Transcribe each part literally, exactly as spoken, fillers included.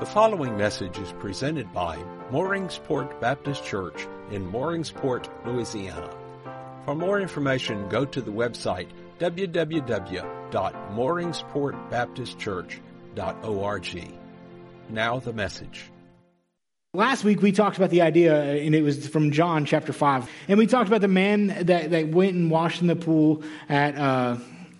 The following message is presented by Mooringsport Baptist Church in Mooringsport, Louisiana. For more information, go to the website w w w dot mooringsport baptist church dot org. Now the message. Last week we talked about the idea, and it was from John chapter five. And we talked about the man that, that went and washed in the pool at, uh,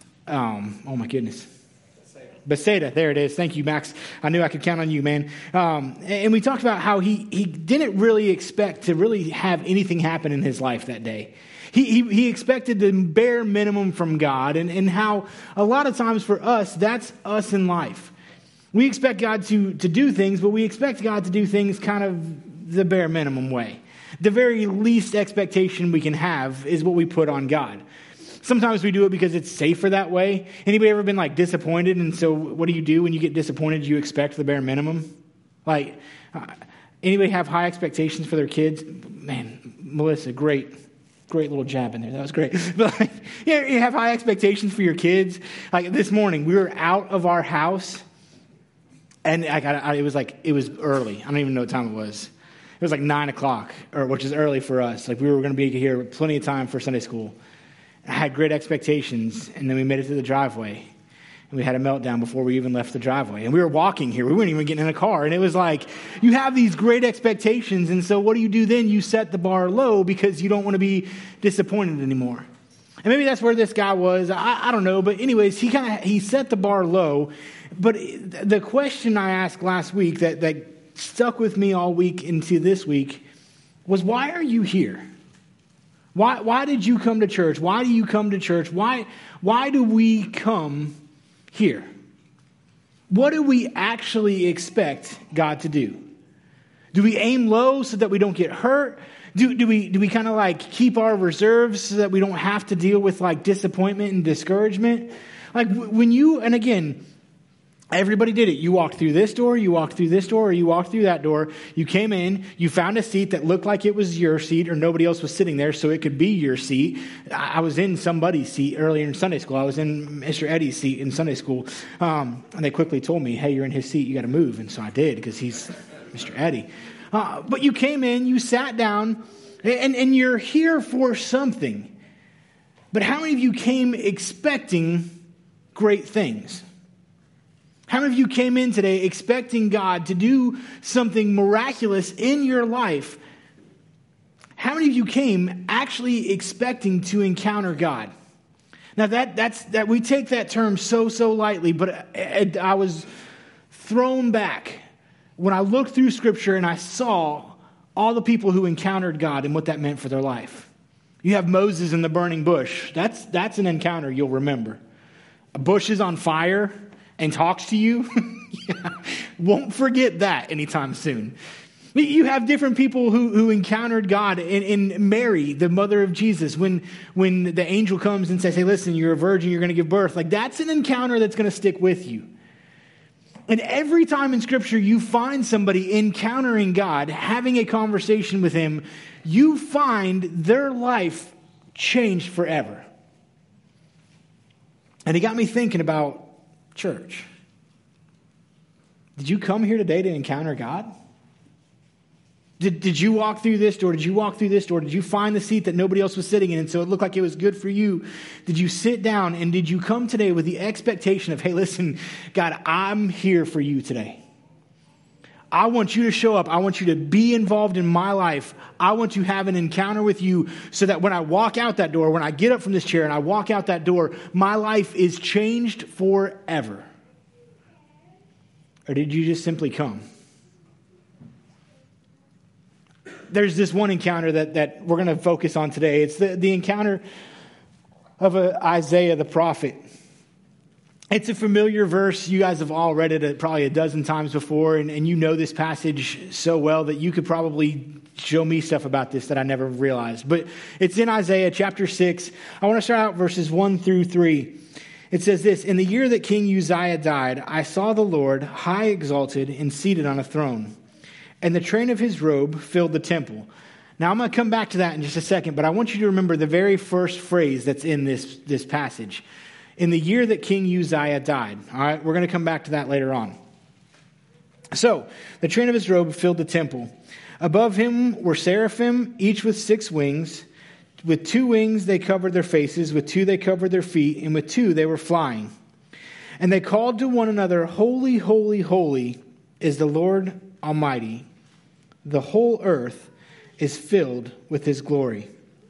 um, oh my goodness. Bethsaida, there it is. Thank you, Max. I knew I could count on you, man. Um, and we talked about how he, he didn't really expect to really have anything happen in his life that day. He, he, he expected the bare minimum from God, and, and how a lot of times for us, that's us in life. We expect God to, to do things, but we expect God to do things kind of the bare minimum way. The very least expectation we can have is what we put on God. Sometimes we do it because it's safer that way. Anybody ever been like disappointed? And so what do you do when you get disappointed? You expect the bare minimum. Like, uh, anybody have high expectations for their kids? Man, Melissa, great, great little jab in there. That was great. But like, you know, you have high expectations for your kids. Like this morning, we were out of our house, and I got I, it was like it was early. I don't even know what time it was. It was like nine o'clock, or which is early for us. Like we were going to be here plenty of time for Sunday school. I had great expectations, and then we made it to the driveway, and we had a meltdown before we even left the driveway. And we were walking here. We weren't even getting in a car. And it was like, you have these great expectations, and so what do you do then? You set the bar low because you don't want to be disappointed anymore. And maybe that's where this guy was. I, I don't know. But anyways, he kind of he set the bar low. But the question I asked last week that, that stuck with me all week into this week was, why are you here? Why why did you come to church? Why do you come to church? Why why do we come here? What do we actually expect God to do? Do we aim low so that we don't get hurt? Do do we do we kind of like keep our reserves so that we don't have to deal with like disappointment and discouragement? Like when you, and again, everybody did it. You walked through this door, you walked through this door, or you walked through that door. You came in, you found a seat that looked like it was your seat or nobody else was sitting there, so it could be your seat. I was in somebody's seat earlier in Sunday school. I was in Mister Eddie's seat in Sunday school. Um, and they quickly told me, hey, you're in his seat, you got to move. And so I did, because he's Mister Eddie. Uh, but you came in, you sat down, and, and you're here for something. But how many of you came expecting great things? How many of you came in today expecting God to do something miraculous in your life? How many of you came actually expecting to encounter God? Now that that's that we take that term so so lightly, but I, I was thrown back when I looked through Scripture and I saw all the people who encountered God and what that meant for their life. You have Moses in the burning bush. That's that's an encounter you'll remember. A bush is on fire and talks to you. Yeah. Won't forget that anytime soon. You have different people who, who encountered God. In, in Mary, the mother of Jesus, when, when the angel comes and says, hey, listen, you're a virgin, you're going to give birth. Like that's an encounter that's going to stick with you. And every time in Scripture you find somebody encountering God, having a conversation with him, you find their life changed forever. And it got me thinking about church. Did you come here today to encounter God? Did, did you walk through this door? Did you walk through this door? Did you find the seat that nobody else was sitting in, and so it looked like it was good for you? Did you sit down, and did you come today with the expectation of, hey, listen, God, I'm here for you today. I want you to show up. I want you to be involved in my life. I want to have an encounter with you so that when I walk out that door, when I get up from this chair and I walk out that door, my life is changed forever. Or did you just simply come? There's this one encounter that, that we're going to focus on today. It's the, the encounter of a, Isaiah the prophet. It's a familiar verse. You guys have all read it probably a dozen times before, and, and you know this passage so well that you could probably show me stuff about this that I never realized. But it's in Isaiah chapter six. I want to start out verses one through three. It says this: in the year that King Uzziah died, I saw the Lord high exalted and seated on a throne, and the train of his robe filled the temple. Now I'm going to come back to that in just a second, but I want you to remember the very first phrase that's in this, this passage. In the year that King Uzziah died. All right, we're going to come back to that later on. So the train of his robe filled the temple. Above him were seraphim, each with six wings. With two wings they covered their faces, with two they covered their feet, and with two they were flying. And they called to one another, Holy, holy, holy is the Lord Almighty. The whole earth is filled with his glory.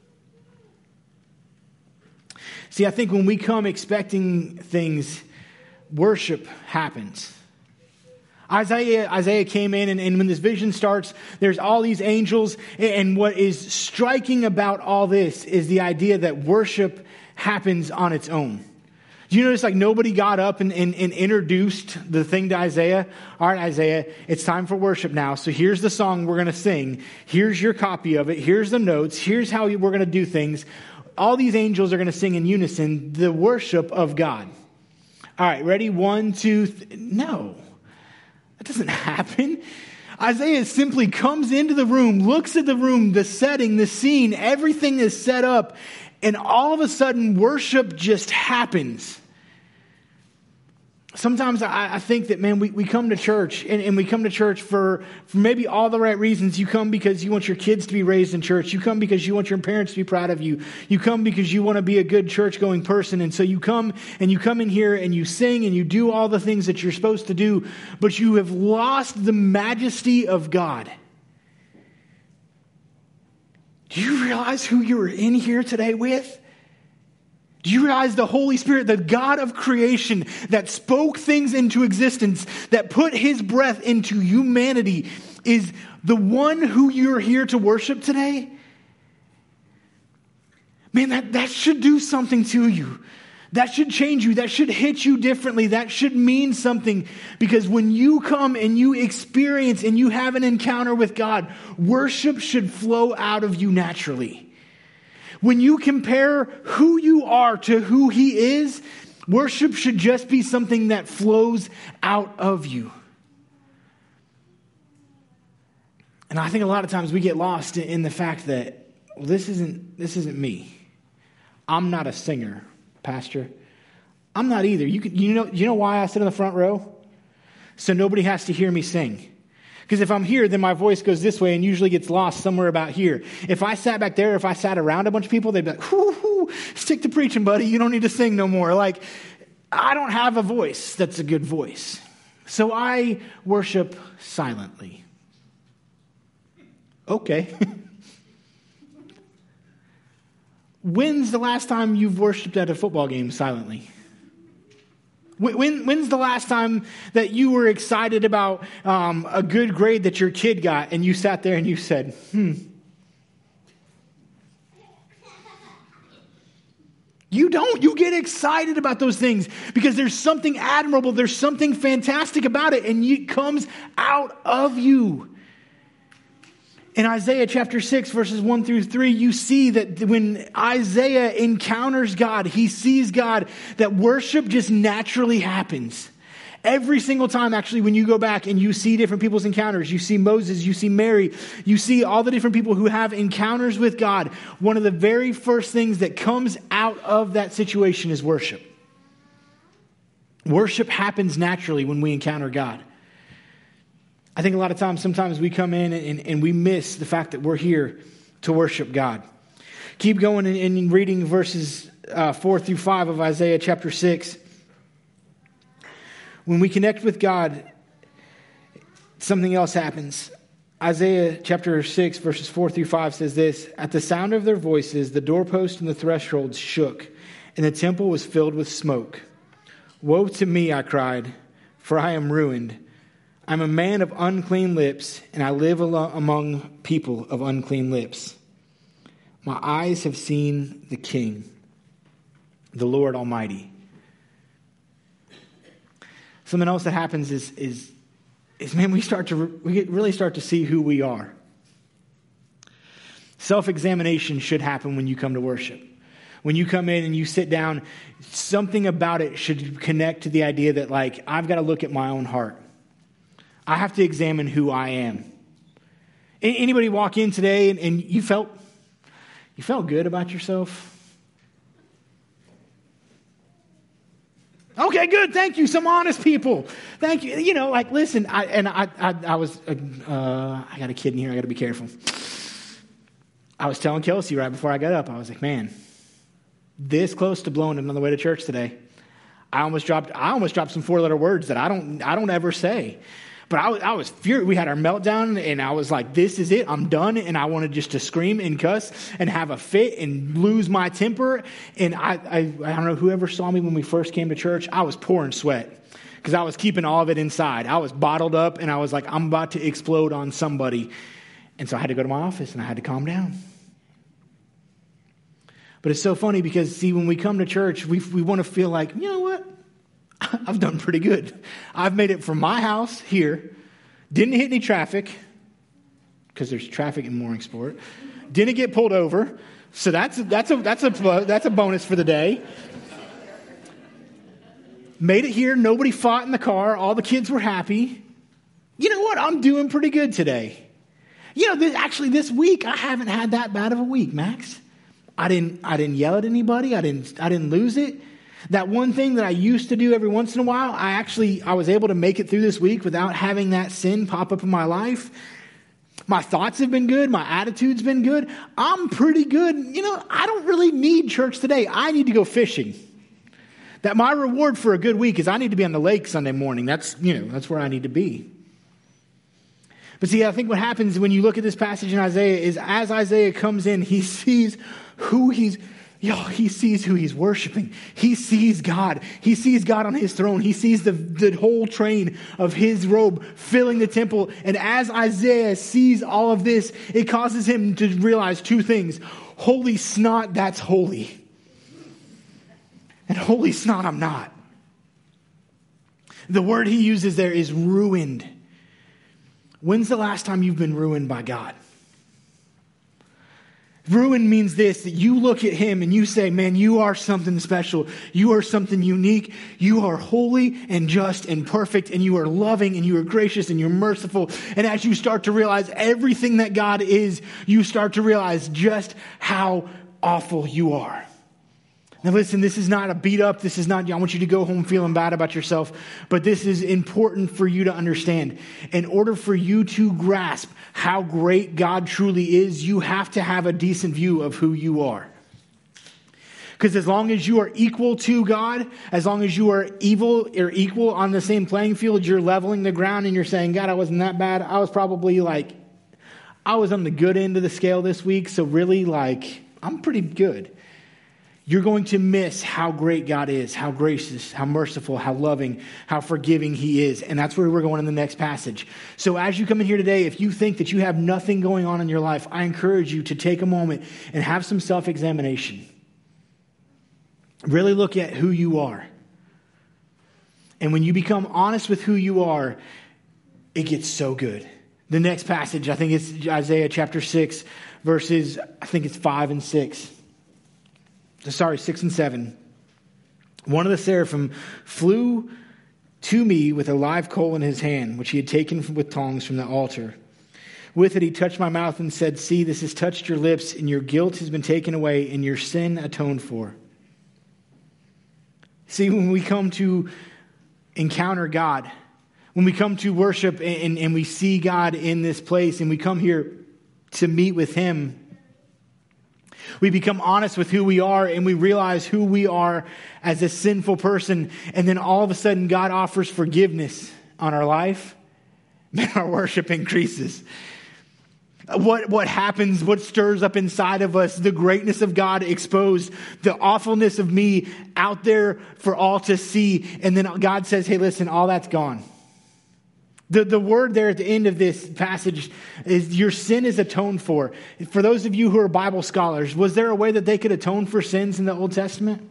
See, I think when we come expecting things, worship happens. Isaiah, Isaiah came in, and, and when this vision starts, there's all these angels. And what is striking about all this is the idea that worship happens on its own. Do you notice like nobody got up and, and, and introduced the thing to Isaiah? All right, Isaiah, it's time for worship now. So here's the song we're going to sing. Here's your copy of it. Here's the notes. Here's how we're going to do things. All these angels are going to sing in unison the worship of God. All right, ready? One, two, th- no. That doesn't happen. Isaiah simply comes into the room, looks at the room, the setting, the scene, everything is set up, and all of a sudden worship just happens. Sometimes I, I think that, man, we, we come to church, and, and we come to church for, for maybe all the right reasons. You come because you want your kids to be raised in church. You come because you want your parents to be proud of you. You come because you want to be a good church-going person. And so you come and you come in here and you sing and you do all the things that you're supposed to do, but you have lost the majesty of God. Do you realize who you're in here today with? Do you realize the Holy Spirit, the God of creation that spoke things into existence, that put his breath into humanity, is the one who you're here to worship today? Man, that, that should do something to you. That should change you. That should hit you differently. That should mean something. Because when you come and you experience and you have an encounter with God, worship should flow out of you naturally. When you compare who you are to who he is, worship should just be something that flows out of you. And I think a lot of times we get lost in the fact that, well, this isn't this isn't me. I'm not a singer, Pastor. I'm not either. You could, you know you know why I sit in the front row? So nobody has to hear me sing. Because if I'm here, then my voice goes this way and usually gets lost somewhere about here. If I sat back there, if I sat around a bunch of people, they'd be like, whoo, whoo, stick to preaching, buddy. You don't need to sing no more. Like, I don't have a voice that's a good voice. So I worship silently. Okay. When's the last time you've worshiped at a football game silently? When, when's the last time that you were excited about um, a good grade that your kid got and you sat there and you said, hmm. You don't. You get excited about those things because there's something admirable. There's something fantastic about it, and it comes out of you. In Isaiah chapter six, verses one through three, you see that when Isaiah encounters God, he sees God, that worship just naturally happens. Every single time, actually, when you go back and you see different people's encounters, you see Moses, you see Mary, you see all the different people who have encounters with God, one of the very first things that comes out of that situation is worship. Worship happens naturally when we encounter God. I think a lot of times, sometimes we come in and, and we miss the fact that we're here to worship God. Keep going and, and reading verses uh, four through five of Isaiah chapter six. When we connect with God, something else happens. Isaiah chapter six, verses four through five says this: At the sound of their voices, the doorpost and the thresholds shook, and the temple was filled with smoke. Woe to me, I cried, for I am ruined. I'm a man of unclean lips, and I live among people of unclean lips. My eyes have seen the King, the Lord Almighty. Something else that happens is, is, is man, we start to we really start to see who we are. Self-examination should happen when you come to worship. When you come in and you sit down, something about it should connect to the idea that, like, I've got to look at my own heart. I have to examine who I am. Anybody walk in today and, and you felt you felt good about yourself? Okay, good. Thank you. Some honest people. Thank you. You know, like, listen, I, and I, I, I was, uh, uh, I got a kid in here. I got to be careful. I was telling Kelsey right before I got up, I was like, man, this close to blowing it on the way to church today. I almost dropped, I almost dropped some four letter words that I don't, I don't ever say. But I was, I was furious. We had our meltdown, and I was like, this is it. I'm done. And I wanted just to scream and cuss and have a fit and lose my temper. And I, I, I don't know, whoever saw me when we first came to church, I was pouring sweat because I was keeping all of it inside. I was bottled up, and I was like, I'm about to explode on somebody. And so I had to go to my office, and I had to calm down. But it's so funny because, see, when we come to church, we we want to feel like, you know what? I've done pretty good. I've made it from my house here. Didn't hit any traffic because there's traffic in Mooringsport. Didn't get pulled over. So that's that's a that's a that's a bonus for the day. Made it here. Nobody fought in the car. All the kids were happy. You know what? I'm doing pretty good today. You know, this, actually, this week I haven't had that bad of a week, Max. I didn't I didn't yell at anybody. I didn't I didn't lose it. That one thing that I used to do every once in a while, I actually, I was able to make it through this week without having that sin pop up in my life. My thoughts have been good. My attitude's been good. I'm pretty good. You know, I don't really need church today. I need to go fishing. That my reward for a good week is I need to be on the lake Sunday morning. That's, you know, that's where I need to be. But see, I think what happens when you look at this passage in Isaiah is as Isaiah comes in, he sees who he's Yo, he sees who he's worshiping. He sees God. He sees God on his throne. He sees the, the whole train of his robe filling the temple. And as Isaiah sees all of this, it causes him to realize two things. Holy snot, that's holy. And holy snot, I'm not. The word he uses there is ruined. When's the last time you've been ruined by God? Ruin means this, that you look at him and you say, man, you are something special. You are something unique. You are holy and just and perfect, and you are loving and you are gracious and you're merciful. And as you start to realize everything that God is, you start to realize just how awful you are. Now listen, this is not a beat up. This is not, I want you to go home feeling bad about yourself. But this is important for you to understand. In order for you to grasp how great God truly is, you have to have a decent view of who you are. Because as long as you are equal to God, as long as you are evil or equal on the same playing field, you're leveling the ground and you're saying, God, I wasn't that bad. I was probably like, I was on the good end of the scale this week. So really, like, I'm pretty good. You're going to miss how great God is, how gracious, how merciful, how loving, how forgiving he is. And that's where we're going in the next passage. So as you come in here today, if you think that you have nothing going on in your life, I encourage you to take a moment and have some self-examination. Really look at who you are. And when you become honest with who you are, it gets so good. The next passage, I think it's Isaiah chapter six, verses, I think it's five and six. Sorry, six and seven. One of the seraphim flew to me with a live coal in his hand, which he had taken with tongs from the altar. With it, he touched my mouth and said, see, this has touched your lips, and your guilt has been taken away, and your sin atoned for. See, when we come to encounter God, when we come to worship and, and we see God in this place, and we come here to meet with him, we become honest with who we are, and we realize who we are as a sinful person. And then all of a sudden, God offers forgiveness on our life. Man, our worship increases. What, what happens, what stirs up inside of us, the greatness of God exposed, the awfulness of me out there for all to see. And then God says, hey, listen, all that's gone. The, the word there at the end of this passage is your sin is atoned for. For those of you who are Bible scholars, was there a way that they could atone for sins in the Old Testament?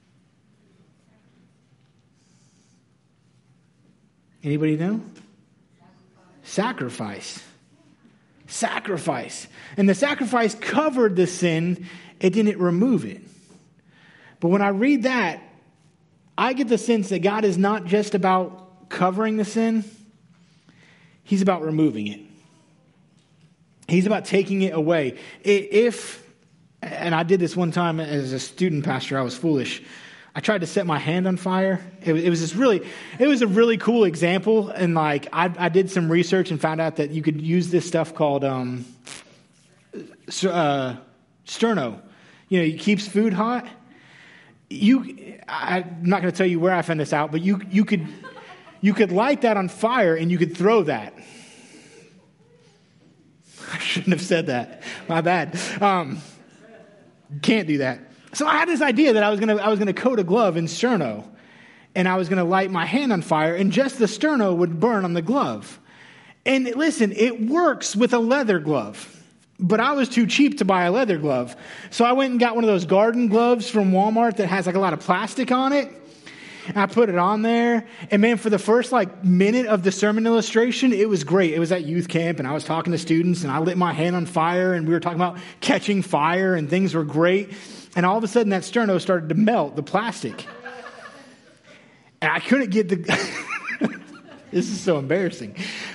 Anybody know? Sacrifice. Sacrifice. And the sacrifice covered the sin. It didn't remove it. But when I read that, I get the sense that God is not just about covering the sin. He's about removing it. He's about taking it away. If, and I did this one time as a student pastor, I was foolish. I tried to set my hand on fire. It, it was this really, it was a really cool example. And like, I, I did some research and found out that you could use this stuff called um, uh, sterno. You know, it keeps food hot. You, I, I'm not going to tell you where I found this out, but you you could you could light that on fire and you could throw that. I shouldn't have said that. My bad. Um, can't do that. So I had this idea that I was gonna I was gonna coat a glove in sterno, and I was gonna light my hand on fire, and just the sterno would burn on the glove. And listen, it works with a leather glove. But I was too cheap to buy a leather glove. So I went and got one of those garden gloves from Walmart that has like a lot of plastic on it. And I put it on there. And man, for the first like minute of the sermon illustration, it was great. It was at youth camp and I was talking to students and I lit my hand on fire and we were talking about catching fire and things were great. And all of a sudden that sterno started to melt, the plastic. And I couldn't get the... This is so embarrassing.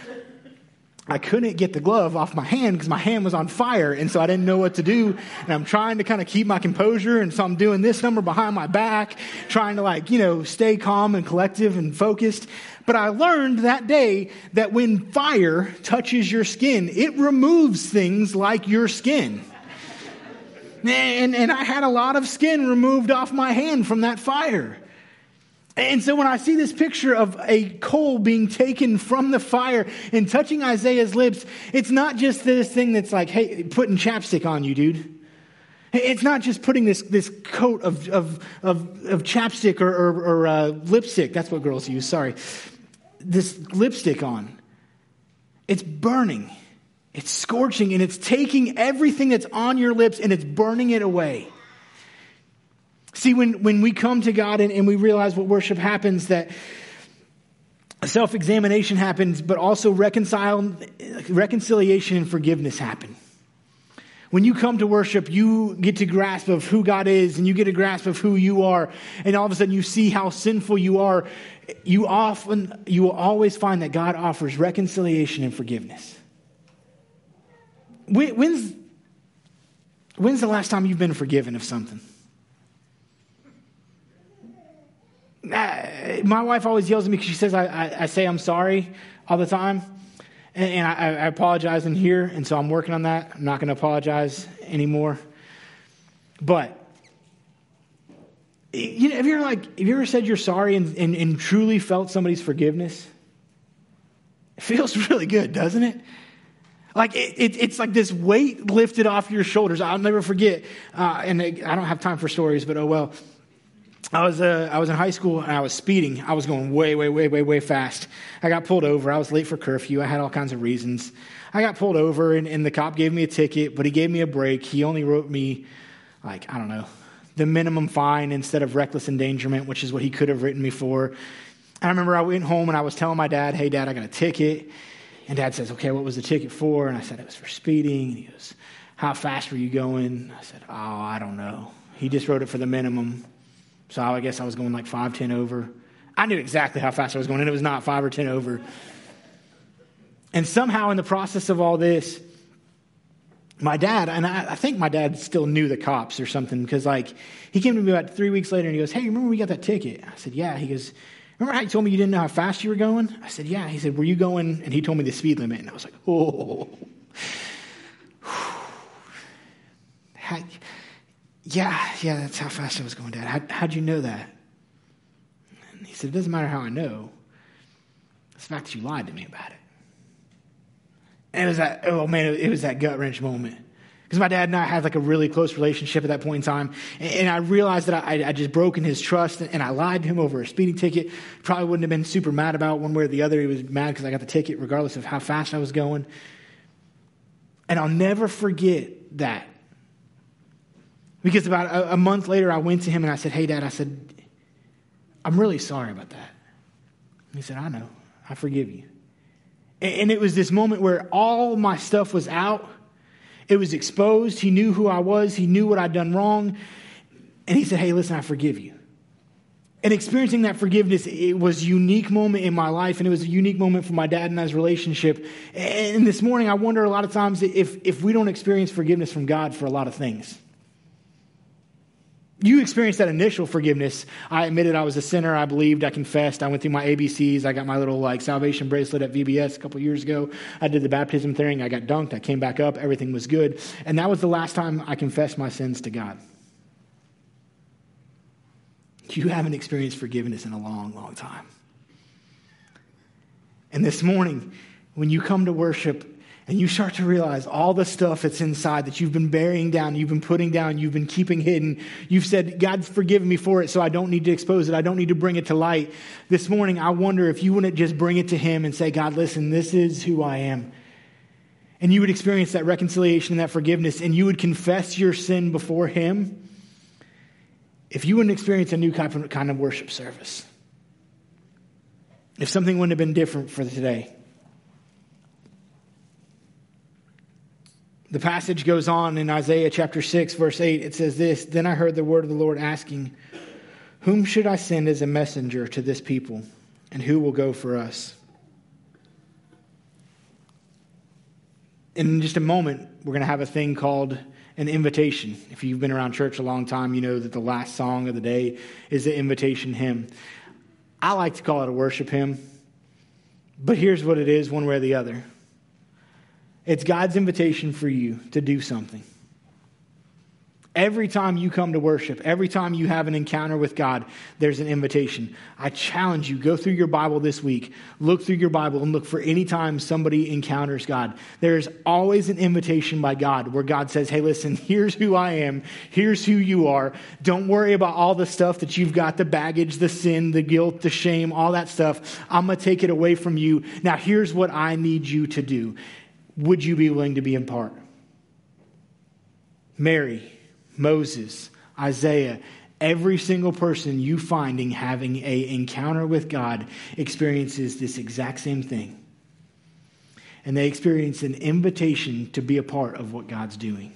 I couldn't get the glove off my hand because my hand was on fire. And so I didn't know what to do. And I'm trying to kind of keep my composure. And so I'm doing this number behind my back, trying to like, you know, stay calm and collective and focused. But I learned that day that when fire touches your skin, it removes things like your skin. And, and I had a lot of skin removed off my hand from that fire. And so when I see this picture of a coal being taken from the fire and touching Isaiah's lips, it's not just this thing that's like, hey, putting chapstick on you, dude. It's not just putting this, this coat of, of, of, of chapstick or, or, or uh, lipstick. That's what girls use, sorry. This lipstick on. It's burning. It's scorching and it's taking everything that's on your lips and it's burning it away. See, when, when we come to God and, and we realize what worship happens, that self-examination happens, but also reconcile, reconciliation and forgiveness happen. When you come to worship, you get to grasp of who God is and you get a grasp of who you are. And all of a sudden you see how sinful you are. You often, you will always find that God offers reconciliation and forgiveness. When, when's, when's the last time you've been forgiven of something? My wife always yells at me because she says I, I, I say I'm sorry all the time. And, and I, I apologize in here. And so I'm working on that. I'm not going to apologize anymore. But, you know, have you ever like, have you ever said you're sorry and, and, and truly felt somebody's forgiveness? It feels really good, doesn't it? Like it, it, it's like this weight lifted off your shoulders. I'll never forget. Uh, and I don't have time for stories, but oh well. I was uh, I was in high school and I was speeding. I was going way, way, way, way, way fast. I got pulled over. I was late for curfew. I had all kinds of reasons. I got pulled over and, and the cop gave me a ticket, but he gave me a break. He only wrote me, like, I don't know, the minimum fine instead of reckless endangerment, which is what he could have written me for. I remember I went home and I was telling my dad, hey, Dad, I got a ticket. And Dad says, okay, what was the ticket for? And I said, it was for speeding. And he goes, how fast were you going? I said, oh, I don't know. He just wrote it for the minimum. So I guess I was going like five, ten over. I knew exactly how fast I was going, and it was not five or ten over. And somehow in the process of all this, my dad, and I, I think my dad still knew the cops or something, because like he came to me about three weeks later and he goes, hey, remember we got that ticket? I said, yeah. He goes, remember how you told me you didn't know how fast you were going? I said, yeah. He said, were you going? And he told me the speed limit. And I was like, oh. How, yeah, yeah, that's how fast I was going, Dad. How, how'd you know that? And he said, it doesn't matter how I know. It's the fact that you lied to me about it. And it was that, oh man, it was that gut wrench moment. Because my dad and I had like a really close relationship at that point in time. And, and I realized that I, I just broken his trust and, and I lied to him over a speeding ticket. Probably wouldn't have been super mad about one way or the other. He was mad because I got the ticket regardless of how fast I was going. And I'll never forget that. Because about a, a month later, I went to him and I said, hey, Dad, I said, I'm really sorry about that. And he said, I know. I forgive you. And, and it was this moment where all my stuff was out. It was exposed. He knew who I was. He knew what I'd done wrong. And he said, hey, listen, I forgive you. And experiencing that forgiveness, it was a unique moment in my life. And it was a unique moment for my dad and I's relationship. And this morning, I wonder a lot of times if, if we don't experience forgiveness from God for a lot of things. You experienced that initial forgiveness. I admitted I was a sinner. I believed. I confessed. I went through my A B Cs. I got my little like salvation bracelet at V B S a couple years ago. I did the baptism thing. I got dunked. I came back up. Everything was good. And that was the last time I confessed my sins to God. You haven't experienced forgiveness in a long, long time. And this morning, when you come to worship, and you start to realize all the stuff that's inside that you've been burying down, you've been putting down, you've been keeping hidden. You've said, God's forgiven me for it, so I don't need to expose it. I don't need to bring it to light. This morning, I wonder if you wouldn't just bring it to him and say, God, listen, this is who I am. And you would experience that reconciliation and that forgiveness, and you would confess your sin before him. If you wouldn't experience a new kind of worship service. If something wouldn't have been different for today. The passage goes on in Isaiah chapter six, verse eight. It says this, Then I heard the word of the Lord asking, Whom should I send as a messenger to this people? And who will go for us? In just a moment, we're going to have a thing called an invitation. If you've been around church a long time, you know that the last song of the day is the invitation hymn. I like to call it a worship hymn. But here's what it is, one way or the other. It's God's invitation for you to do something. Every time you come to worship, every time you have an encounter with God, there's an invitation. I challenge you, go through your Bible this week. Look through your Bible and look for any time somebody encounters God. There's always an invitation by God where God says, hey, listen, here's who I am. Here's who you are. Don't worry about all the stuff that you've got, the baggage, the sin, the guilt, the shame, all that stuff. I'm going to take it away from you. Now, here's what I need you to do. Would you be willing to be in part? Mary, Moses, Isaiah, every single person you finding having an encounter with God experiences this exact same thing. And they experience an invitation to be a part of what God's doing.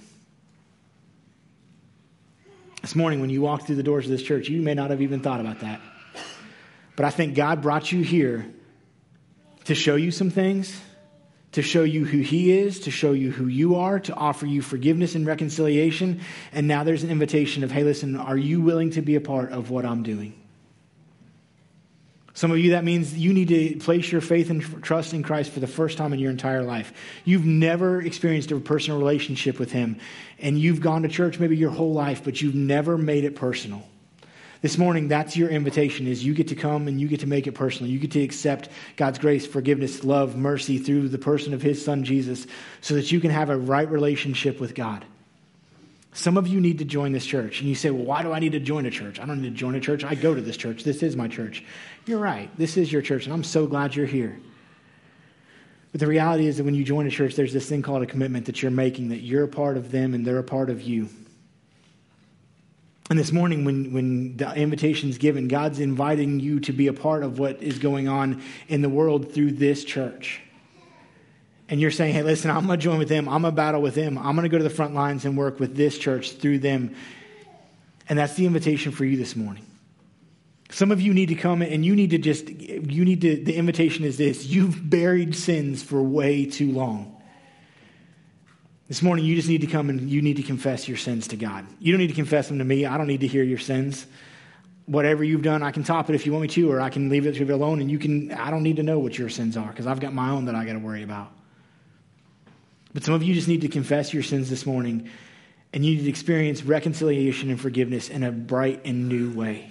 This morning, when you walked through the doors of this church, you may not have even thought about that. But I think God brought you here to show you some things, to show you who he is, to show you who you are, to offer you forgiveness and reconciliation. And now there's an invitation of, hey, listen, are you willing to be a part of what I'm doing? Some of you, that means you need to place your faith and trust in Christ for the first time in your entire life. You've never experienced a personal relationship with him, and you've gone to church maybe your whole life, but you've never made it personal. This morning, that's your invitation, is you get to come and you get to make it personal. You get to accept God's grace, forgiveness, love, mercy through the person of his son, Jesus, so that you can have a right relationship with God. Some of you need to join this church. And you say, well, why do I need to join a church? I don't need to join a church. I go to this church. This is my church. You're right. This is your church, and I'm so glad you're here. But the reality is that when you join a church, there's this thing called a commitment that you're making, that you're a part of them and they're a part of you. And this morning, when, when the invitation's given, God's inviting you to be a part of what is going on in the world through this church. And you're saying, hey, listen, I'm going to join with them. I'm going to battle with them. I'm going to go to the front lines and work with this church through them. And that's the invitation for you this morning. Some of you need to come and you need to just, you need to, the invitation is this. You've buried sins for way too long. This morning, you just need to come and you need to confess your sins to God. You don't need to confess them to me. I don't need to hear your sins. Whatever you've done, I can top it if you want me to, or I can leave it to you alone, and you can, I don't need to know what your sins are because I've got my own that I got to worry about. But some of you just need to confess your sins this morning, and you need to experience reconciliation and forgiveness in a bright and new way.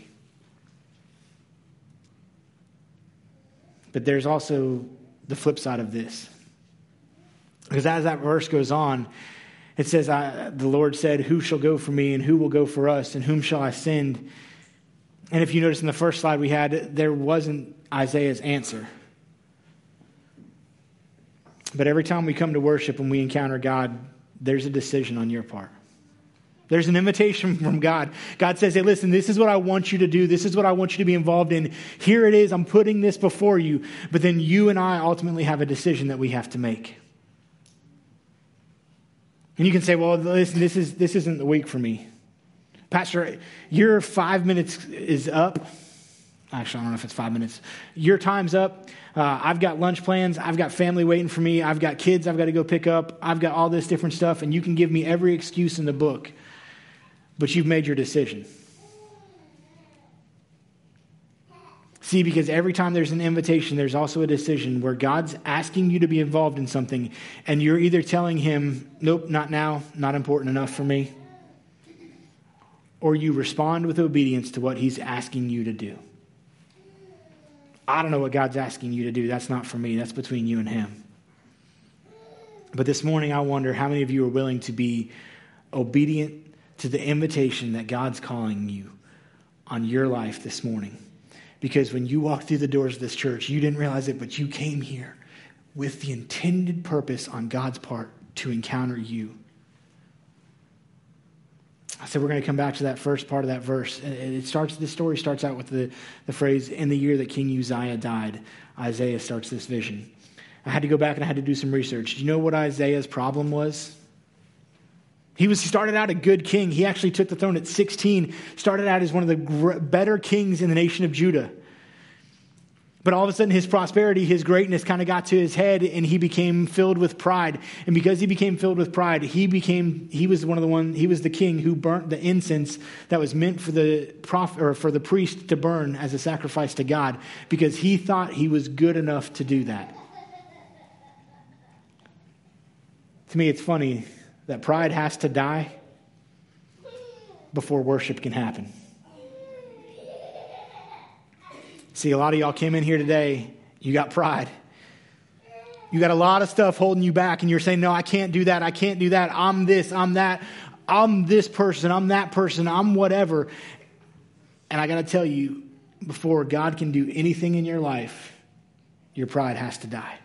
But there's also the flip side of this. Because as that verse goes on, it says, I, the Lord said, who shall go for me and who will go for us and whom shall I send? And if you notice in the first slide we had, there wasn't Isaiah's answer. But every time we come to worship and we encounter God, there's a decision on your part. There's an invitation from God. God says, hey, listen, this is what I want you to do. This is what I want you to be involved in. Here it is. I'm putting this before you. But then you and I ultimately have a decision that we have to make. And you can say, well, listen, this, is, this isn't the week for me. Pastor, your five minutes is up. Actually, I don't know if it's five minutes. Your time's up. Uh, I've got lunch plans. I've got family waiting for me. I've got kids I've got to go pick up. I've got all this different stuff. And you can give me every excuse in the book. But you've made your decision. See, because every time there's an invitation, there's also a decision where God's asking you to be involved in something, and you're either telling him, nope, not now, not important enough for me, or you respond with obedience to what he's asking you to do. I don't know what God's asking you to do. That's not for me. That's between you and him. But this morning, I wonder how many of you are willing to be obedient to the invitation that God's calling you on your life this morning. Because when you walked through the doors of this church, you didn't realize it, but you came here with the intended purpose on God's part to encounter you. I said we're going to come back to that first part of that verse. It starts. This story starts out with the, the phrase, in the year that King Uzziah died. Isaiah starts this vision. I had to go back and I had to do some research. Do you know what Isaiah's problem was? He was he started out a good king. He actually took the throne at sixteen, started out as one of the gr- better kings in the nation of Judah. But all of a sudden his prosperity, his greatness kind of got to his head and he became filled with pride. And because he became filled with pride, he became he was one of the one he was the king who burnt the incense that was meant for the prophet or for the priest to burn as a sacrifice to God, because he thought he was good enough to do that. To me, it's funny that pride has to die before worship can happen. See, a lot of y'all came in here today, you got pride. You got a lot of stuff holding you back, and you're saying, no, I can't do that, I can't do that, I'm this, I'm that, I'm this person, I'm that person, I'm whatever. And I got to tell you, before God can do anything in your life, your pride has to die.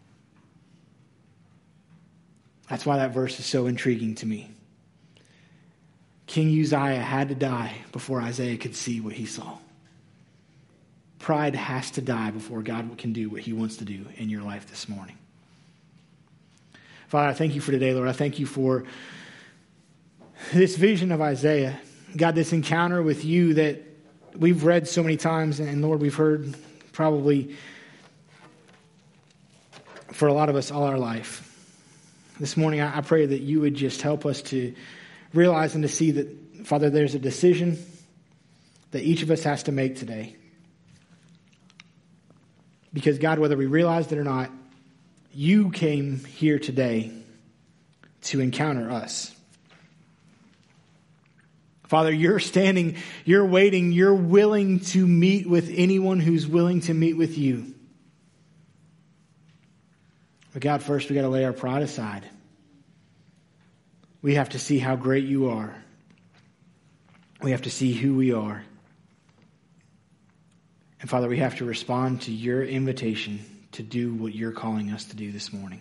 That's why that verse is so intriguing to me. King Uzziah had to die before Isaiah could see what he saw. Pride has to die before God can do what he wants to do in your life this morning. Father, I thank you for today, Lord. I thank you for this vision of Isaiah. God, this encounter with you that we've read so many times, and Lord, we've heard probably for a lot of us all our life. This morning, I pray that you would just help us to realize and to see that, Father, there's a decision that each of us has to make today. Because, God, whether we realize it or not, you came here today to encounter us. Father, you're standing, you're waiting, you're willing to meet with anyone who's willing to meet with you. But God, first we got to lay our pride aside. We have to see how great you are. We have to see who we are. And Father, we have to respond to your invitation to do what you're calling us to do this morning.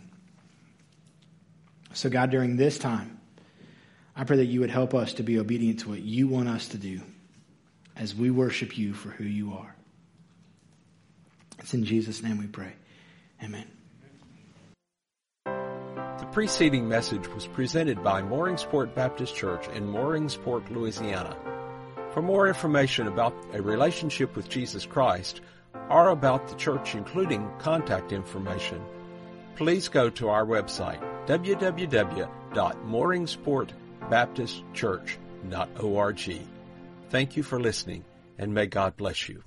So God, during this time, I pray that you would help us to be obedient to what you want us to do as we worship you for who you are. It's in Jesus' name we pray. Amen. The preceding message was presented by Mooringsport Baptist Church in Mooringsport, Louisiana. For more information about a relationship with Jesus Christ or about the church, including contact information, please go to our website, w w w dot mooringsport baptist church dot org. Thank you for listening, and may God bless you.